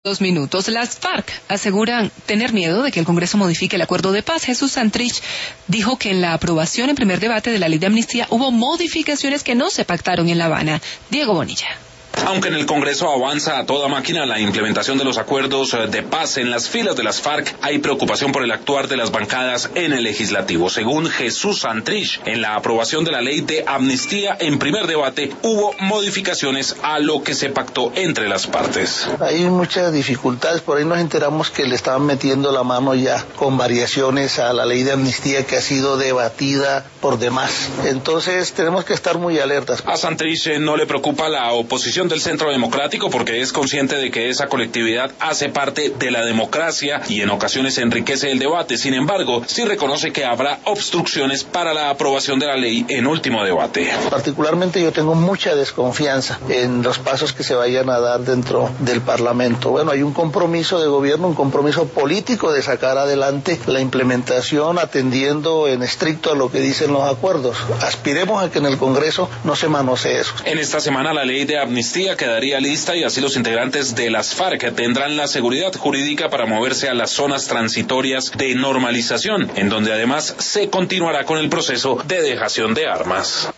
2 minutos. Las FARC aseguran tener miedo de que el Congreso modifique el acuerdo de paz. Jesús Santrich dijo que en la aprobación en primer debate de la ley de amnistía hubo modificaciones que no se pactaron en La Habana. Diego Bonilla. Aunque en el Congreso avanza a toda máquina la implementación de los acuerdos de paz en las filas de las FARC, hay preocupación por el actuar de las bancadas en el legislativo. Según Jesús Santrich, en la aprobación de la ley de amnistía en primer debate hubo modificaciones a lo que se pactó entre las partes. Hay muchas dificultades, por ahí nos enteramos que le estaban metiendo la mano ya con variaciones a la ley de amnistía que ha sido debatida por demás. Entonces tenemos que estar muy alertas. A Santrich no le preocupa la oposición del Centro Democrático porque es consciente de que esa colectividad hace parte de la democracia y en ocasiones enriquece el debate. Sin embargo, sí reconoce que habrá obstrucciones para la aprobación de la ley en último debate. Particularmente yo tengo mucha desconfianza en los pasos que se vayan a dar dentro del Parlamento. Bueno, hay un compromiso de gobierno, un compromiso político de sacar adelante la implementación atendiendo en estricto a lo que dicen los acuerdos. Aspiremos a que en el Congreso no se manosee eso. En esta semana la ley de amnistía quedaría lista y así los integrantes de las FARC tendrán la seguridad jurídica para moverse a las zonas transitorias de normalización, en donde además se continuará con el proceso de dejación de armas.